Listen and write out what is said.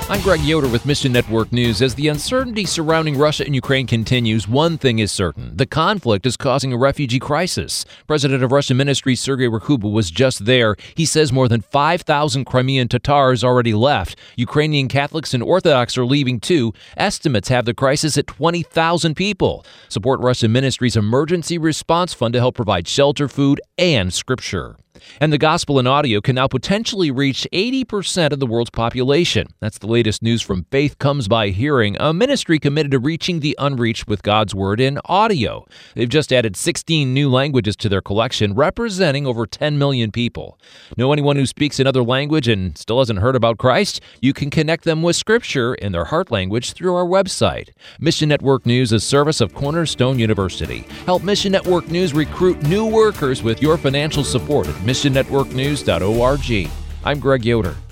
I'm Greg Yoder with Mission Network News. As the uncertainty surrounding Russia and Ukraine continues, one thing is certain. The conflict is causing a refugee crisis. President of Russian Ministries Sergei Ryabko was just there. He says more than 5,000 Crimean Tatars already left. Ukrainian Catholics and Orthodox are leaving too. Estimates have the crisis at 20,000 people. Support Russian Ministries' emergency response fund to help provide shelter, food, and scripture. And the gospel in audio can now potentially reach 80% of the world's population. That's the latest news from Faith Comes by Hearing, a ministry committed to reaching the unreached with God's Word in audio. They've just added 16 new languages to their collection, representing over 10 million people. Know anyone who speaks another language and still hasn't heard about Christ? You can connect them with Scripture in their heart language through our website. Mission Network News is a service of Cornerstone University. Help Mission Network News recruit new workers with your financial support at missionnetworknews.org. I'm Greg Yoder.